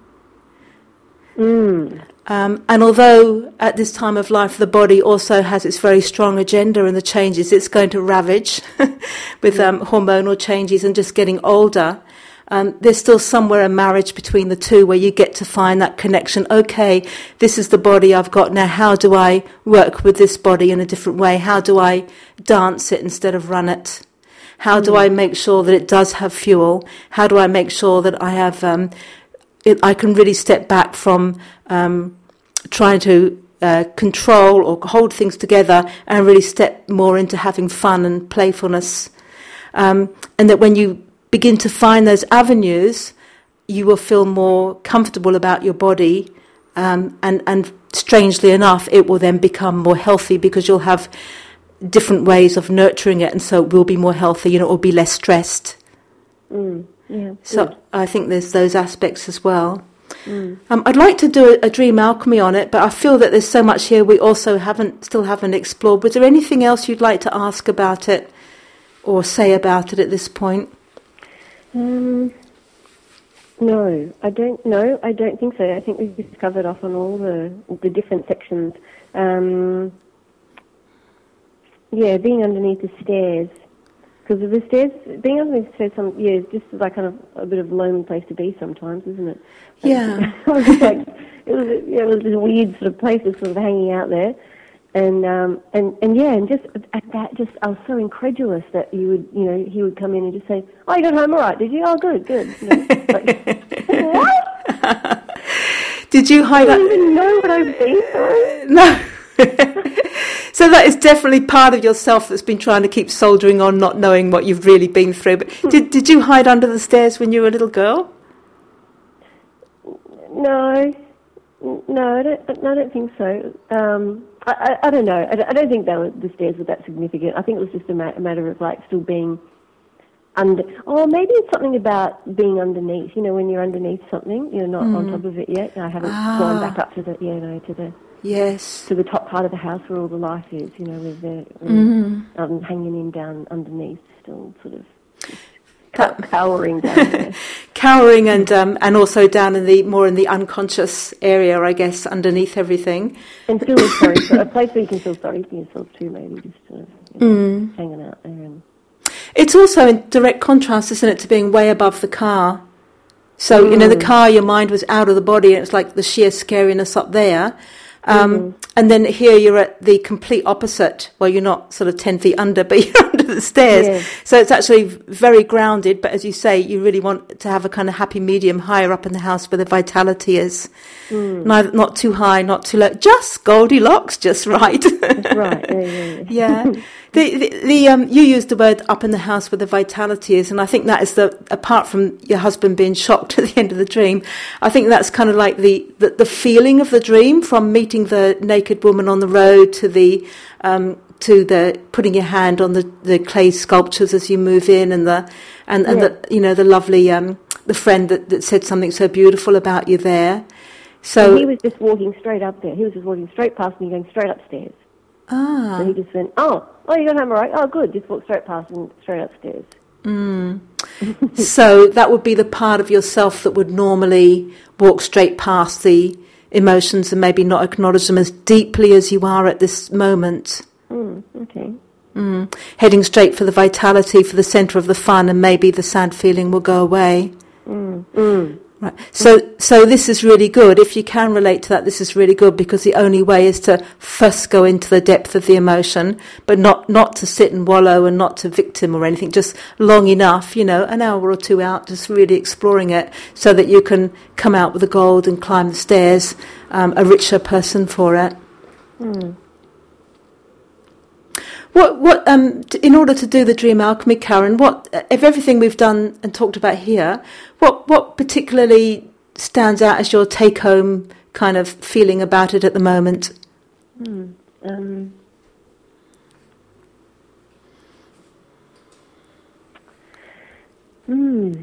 Mm. Um, and although at this time of life the body also has its very strong agenda and the changes it's going to ravage with um, hormonal changes and just getting older, um, there's still somewhere a marriage between the two where you get to find that connection. Okay, this is the body I've got now. How do I work with this body in a different way? How do I dance it instead of run it? How do I make sure that it does have fuel? How do I make sure that I have... Um, It, I can really step back from um, trying to uh, control or hold things together and really step more into having fun and playfulness. Um, and that when you begin to find those avenues, you will feel more comfortable about your body, um, and, and strangely enough, it will then become more healthy because you'll have different ways of nurturing it, and so it will be more healthy, you know, it will be less stressed. Mm, yeah. So good. I think there's those aspects as well. Mm. Um, I'd like to do a, a dream alchemy on it, but I feel that there's so much here we also haven't, still haven't explored. Was there anything else you'd like to ask about it or say about it at this point? Um, no, I don't. No, I don't think so. I think we've just covered off on all the the different sections. Um, yeah, being underneath the stairs, because of the stairs, being underneath the stairs, some yeah, it's just like kind of a bit of a lonely place to be sometimes, isn't it? Yeah. I was just like, it was, yeah, it was this weird sort of place, just sort of hanging out there. And um and, and yeah, and just at that, just I was so incredulous that you would, you know, he would come in and just say, "Oh, you got home all right, did you? Oh, good, good." You know, like, what? Did you hide? I don't even know what I've been through. No. So that is definitely part of yourself that's been trying to keep soldiering on, not knowing what you've really been through. But did did you hide under the stairs when you were a little girl? No, no, I don't. I don't think so. Um, I, I, I don't know. I don't, I don't think that was, the stairs were that significant. I think it was just a, ma- a matter of like still being under. Oh, maybe it's something about being underneath. You know, when you're underneath something, you're not mm. on top of it yet. I haven't ah. gone back up to the, you know, to the yes, to the top part of the house where all the life is. You know, with the mm. um, hanging in down underneath, still sort of. Cow- cowering down there. Cowering and um, and also down in the more in the unconscious area, I guess, underneath everything. And feeling sorry, so a place where you can feel sorry for yourself too, maybe just sort of you know, mm. hanging out there. And it's also in direct contrast, isn't it, to being way above the car. So mm. you know, the car, your mind was out of the body, and it's like the sheer scariness up there. Um, mm. And then here you're at the complete opposite. Well, you're not sort of ten feet under, but you're under the stairs. Yeah. So it's actually very grounded. But as you say, you really want to have a kind of happy medium higher up in the house where the vitality is. Mm. Neither, not too high, not too low. Just Goldilocks, just right. That's right. Yeah, yeah, yeah. yeah. The, the, the um, you used the word up in the house where the vitality is, and I think that is the, apart from your husband being shocked at the end of the dream, I think that's kind of like the, the, the feeling of the dream, from meeting the naked woman on the road to the um, to the putting your hand on the, the clay sculptures as you move in, and the and, and yeah. the you know the lovely um, the friend that, that said something so beautiful about you there. So and he was just walking straight up there. He was just walking straight past me, going straight upstairs. Ah. So he just went, oh, oh, you got home all right? Oh, good. Just walked straight past and straight upstairs. Mm. So that would be the part of yourself that would normally walk straight past the emotions and maybe not acknowledge them as deeply as you are at this moment. Mm, okay. Mm. Heading straight for the vitality, for the centre of the fun, and maybe the sad feeling will go away. Mm. Mm. Right. So, so this is really good. If you can relate to that, this is really good, because the only way is to first go into the depth of the emotion, but not, not to sit and wallow and not to victim or anything, just long enough, you know, an hour or two out, just really exploring it so that you can come out with the gold and climb the stairs, um, a richer person for it. Mm. What, what, um, t- in order to do the dream alchemy, Karen, what, of everything we've done and talked about here, what, what particularly stands out as your take-home kind of feeling about it at the moment? Hmm. Um, hmm.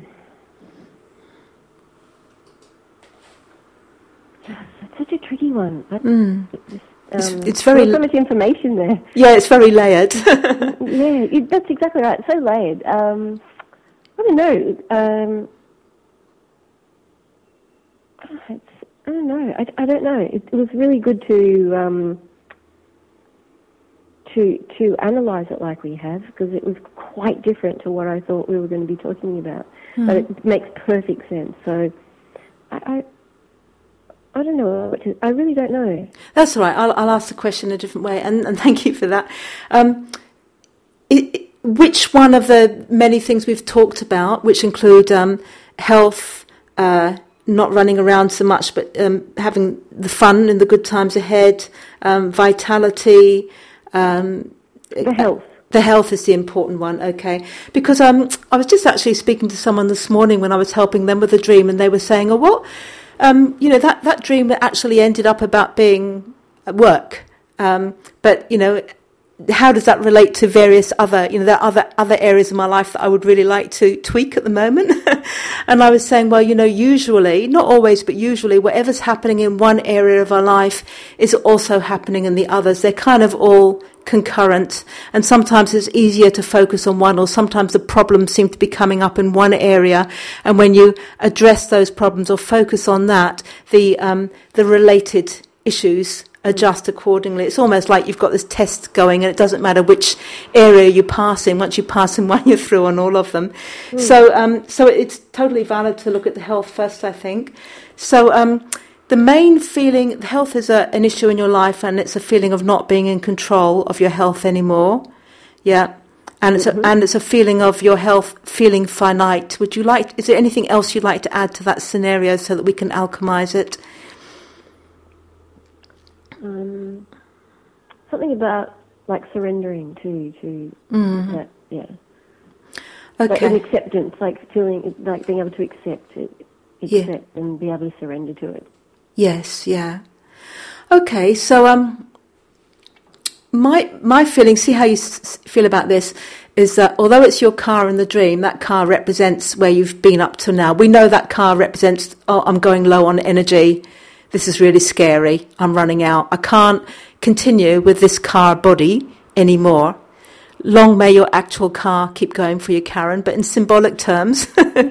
It's such a tricky one. I, mm. it's, It's, um, it's very there's so much information there. Yeah, it's very layered. yeah, it, that's exactly right. It's so layered. Um, I don't know. Um, it's, I don't know. I, I don't know. It, it was really good to um, to to analyse it like we have, because it was quite different to what I thought we were going to be talking about. Mm. But it makes perfect sense. So I. I I don't know. What to, I really don't know. That's all right. I'll, I'll ask the question a different way, and, and thank you for that. Um, it, it, which one of the many things we've talked about, which include um, health, uh, not running around so much, but um, having the fun and the good times ahead, um, vitality, um, the health. The health is the important one, okay. Because um, I was just actually speaking to someone this morning when I was helping them with a dream, and they were saying, oh, what, um, you know, that, that dream actually ended up about being at work. Um, but, you know, how does that relate to various other, you know, there are other, other areas of my life that I would really like to tweak at the moment? And I was saying, well, you know, usually, not always, but usually whatever's happening in one area of our life is also happening in the others. They're kind of all concurrent, and sometimes it's easier to focus on one, or sometimes the problems seem to be coming up in one area, and when you address those problems or focus on that, the um, the related issues adjust accordingly. It's almost like you've got this test going, and it doesn't matter which area you pass in. Once you pass in one, you're through on all of them. Mm. So, um, so it's totally valid to look at the health first, I think. So, um, the main feeling, health is a, an issue in your life, and it's a feeling of not being in control of your health anymore. Yeah. And it's mm-hmm. a, and it's a feeling of your health feeling finite. Would you like, is there anything else you'd like to add to that scenario so that we can alchemize it? Um, something about like surrendering to, to mm-hmm. that, yeah. Okay. Like an acceptance, like feeling, like being able to accept it, accept yeah. and be able to surrender to it. Yes, yeah. Okay, so um, my my feeling, see how you s- feel about this, is that although it's your car in the dream, that car represents where you've been up to now. We know that car represents, oh, I'm going low on energy. This is really scary. I'm running out. I can't continue with this car body anymore. Long may your actual car keep going for you, Karen, but in symbolic terms,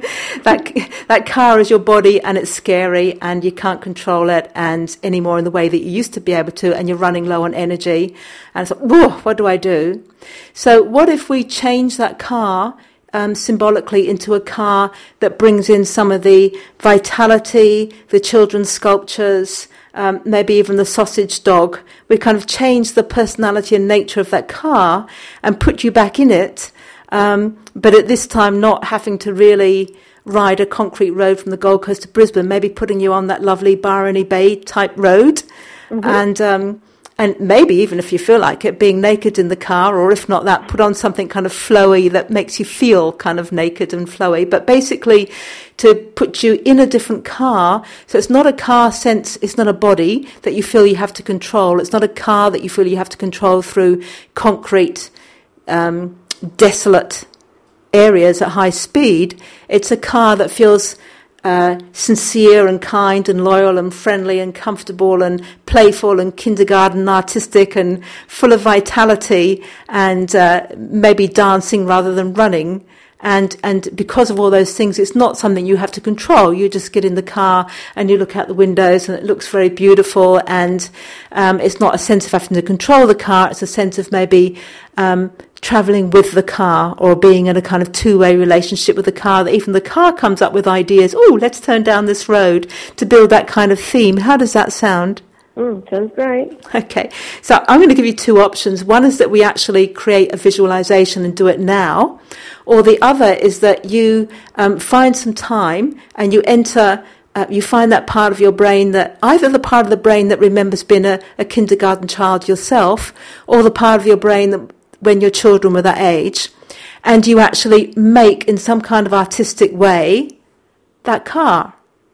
that that car is your body, and it's scary, and you can't control it and anymore in the way that you used to be able to, and you're running low on energy. And it's like, whoa, what do I do? So what if we change that car um, symbolically into a car that brings in some of the vitality, the children's sculptures, Um, maybe even the sausage dog? We kind of change the personality and nature of that car and put you back in it, um, but at this time not having to really ride a concrete road from the Gold Coast to Brisbane, maybe putting you on that lovely Barony Bay type road, mm-hmm. and um, and maybe even if you feel like it, being naked in the car, or if not that, put on something kind of flowy that makes you feel kind of naked and flowy, but basically to put you in a different car. So it's not a car sense, it's not a body that you feel you have to control. It's not a car that you feel you have to control through concrete, um, desolate areas at high speed. It's a car that feels uh, sincere and kind and loyal and friendly and comfortable and playful and kindergarten and artistic and full of vitality, and uh, maybe dancing rather than running. And and because of all those things, it's not something you have to control. You just get in the car and you look out the windows and it looks very beautiful, and um, it's not a sense of having to control the car. It's a sense of maybe um, travelling with the car, or being in a kind of two-way relationship with the car, that even the car comes up with ideas. Oh, let's turn down this road, to build that kind of theme. How does that sound? Mm, sounds great. Okay, so I'm going to give you two options. One is that we actually create a visualization and do it now, or the other is that you um, find some time and you enter, uh, you find that part of your brain, that either the part of the brain that remembers being a, a kindergarten child yourself, or the part of your brain that when your children were that age, and you actually make in some kind of artistic way that car.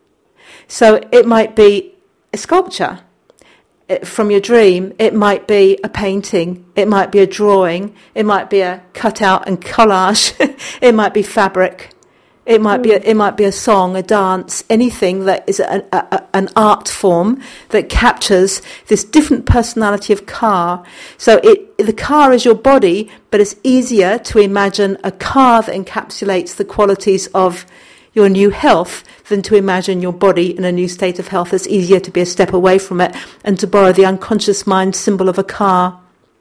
So it might be a sculpture from your dream, it might be a painting, it might be a drawing, it might be a cutout and collage, it might be fabric, it might mm. be a, it might be a song, a dance, anything that is a, a, an art form that captures this different personality of car. So it the car is your body, but it's easier to imagine a car that encapsulates the qualities of your new health than to imagine your body in a new state of health. It's easier to be a step away from it and to borrow the unconscious mind symbol of a car.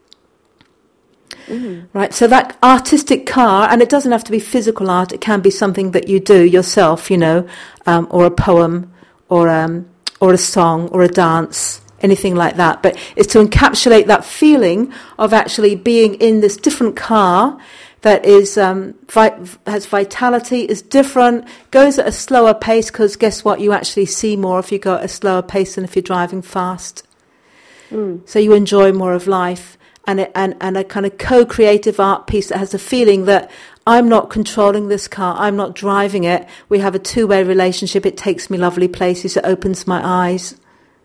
Mm. Right, so that artistic car, and it doesn't have to be physical art, it can be something that you do yourself, you know, um, or a poem, or um, or a song, or a dance, anything like that. But it's to encapsulate that feeling of actually being in this different car, that is um, vi- has vitality, is different, goes at a slower pace, because guess what? You actually see more if you go at a slower pace than if you're driving fast. Mm. So you enjoy more of life, and, it, and and a kind of co-creative art piece that has a feeling that I'm not controlling this car, I'm not driving it. We have a two-way relationship. It takes me lovely places. It opens my eyes.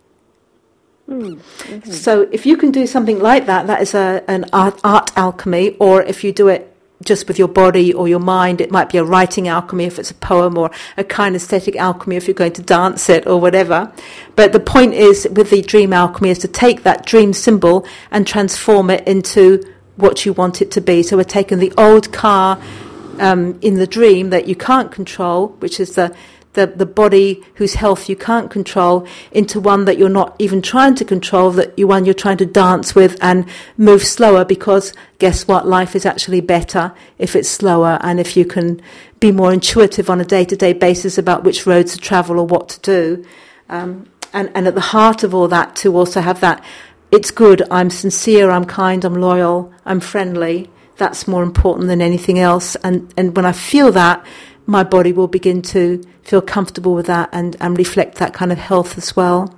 Mm, mm-hmm. So if you can do something like that, that is a, an art, art alchemy. Or if you do it just with your body or your mind, it might be a writing alchemy if it's a poem, or a kinesthetic alchemy if you're going to dance it or whatever. But the point is, with the dream alchemy, is to take that dream symbol and transform it into what you want it to be. So we're taking the old car um, in the dream that you can't control, which is the The, the body whose health you can't control, into one that you're not even trying to control, that you one you're trying to dance with and move slower, because guess what? Life is actually better if it's slower, and if you can be more intuitive on a day-to-day basis about which roads to travel or what to do. Um, and, and at the heart of all that, to also have that, it's good, I'm sincere, I'm kind, I'm loyal, I'm friendly. That's more important than anything else. And, and when I feel that, my body will begin to feel comfortable with that and, and reflect that kind of health as well.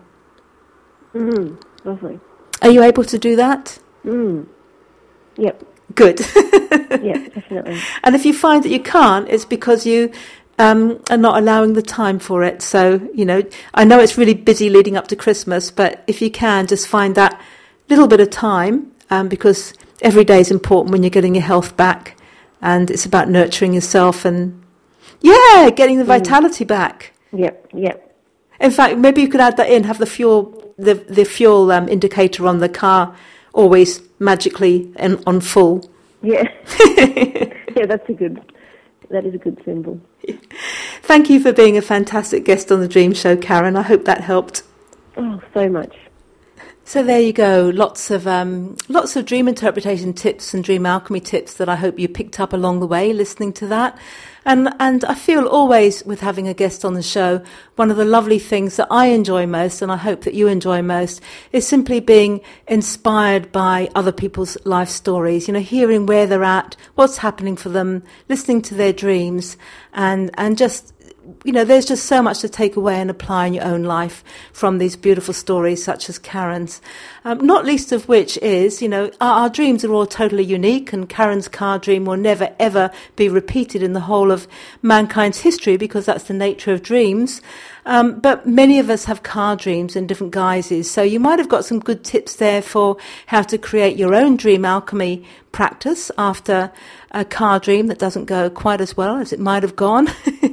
Mm, lovely. Are you able to do that? Mm. Yep. Good. Yeah, definitely. And if you find that you can't, it's because you um, are not allowing the time for it. So, you know, I know it's really busy leading up to Christmas, but if you can, just find that little bit of time, um, because every day is important when you're getting your health back, and it's about nurturing yourself and yeah, getting the vitality mm. back. Yep, yep. In fact, maybe you could add that in, have the fuel the, the fuel um, indicator on the car always magically in, on full. Yeah. Yeah, that's a good, that is a good symbol. Thank you for being a fantastic guest on the Dream Show, Karen. I hope that helped. Oh, so much. So there you go, lots of um, lots of dream interpretation tips and dream alchemy tips that I hope you picked up along the way listening to that. And and I feel always, with having a guest on the show, one of the lovely things that I enjoy most, and I hope that you enjoy most, is simply being inspired by other people's life stories, you know, hearing where they're at, what's happening for them, listening to their dreams, and and just, you know, there's just so much to take away and apply in your own life from these beautiful stories such as Karen's. Um, not least of which is, you know, our, our dreams are all totally unique, and Karen's car dream will never ever be repeated in the whole of mankind's history, because that's the nature of dreams. Um, but many of us have car dreams in different guises, so you might have got some good tips there for how to create your own dream alchemy practice after a car dream that doesn't go quite as well as it might have gone.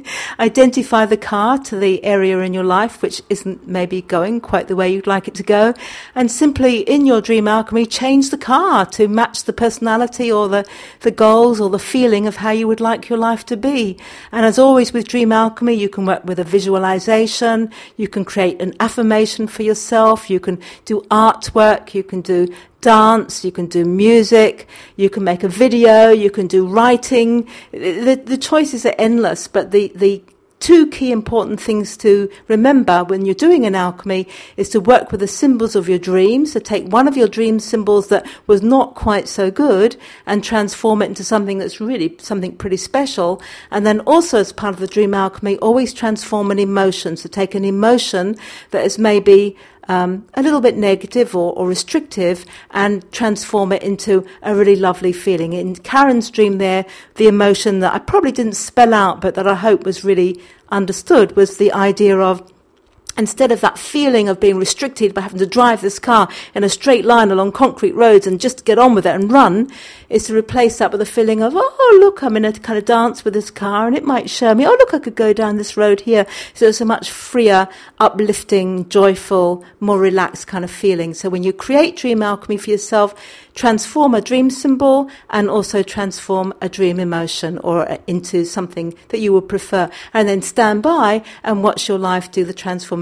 Identify the car to the area in your life which isn't maybe going quite the way you'd like it to go, and simply in your dream alchemy change the car to match the personality or the, the goals or the feeling of how you would like your life to be. And as always with dream alchemy, you can work with a visualization, you can create an affirmation for yourself, you can do artwork, you can do dance, you can do music, you can make a video, you can do writing. The, the choices are endless, but the, the two key important things to remember when you're doing an alchemy is to work with the symbols of your dreams. So take one of your dream symbols that was not quite so good and transform it into something that's really something pretty special. And then also, as part of the dream alchemy, always transform an emotion. So take an emotion that is maybe Um, a little bit negative or, or restrictive, and transform it into a really lovely feeling. In Karen's dream there, the emotion that I probably didn't spell out, but that I hope was really understood, was the idea of, instead of that feeling of being restricted by having to drive this car in a straight line along concrete roads and just get on with it and run, is to replace that with a feeling of, oh, look, I'm in a kind of dance with this car and it might show me, oh, look, I could go down this road here. So it's a much freer, uplifting, joyful, more relaxed kind of feeling. So when you create dream alchemy for yourself, transform a dream symbol and also transform a dream emotion or into something that you would prefer, and then stand by and watch your life do the transformation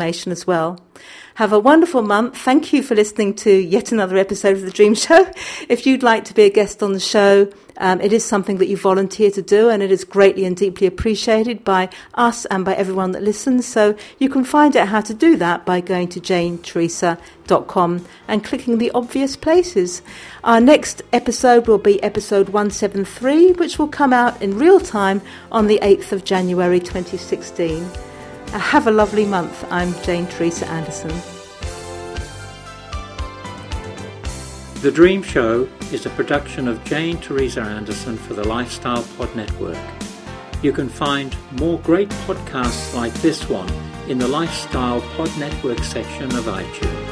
information as well. Have a wonderful month. Thank you for listening to yet another episode of The Dream Show. If you'd like to be a guest on the show, um, it is something that you volunteer to do, and it is greatly and deeply appreciated by us and by everyone that listens. So you can find out how to do that by going to jane teresa dot com and clicking the obvious places. Our next episode will be episode one seventy-three, which will come out in real time on the eighth of January twenty sixteen. Have a lovely month. I'm Jane Teresa Anderson. The Dream Show is a production of Jane Teresa Anderson for the Lifestyle Pod Network. You can find more great podcasts like this one in the Lifestyle Pod Network section of iTunes.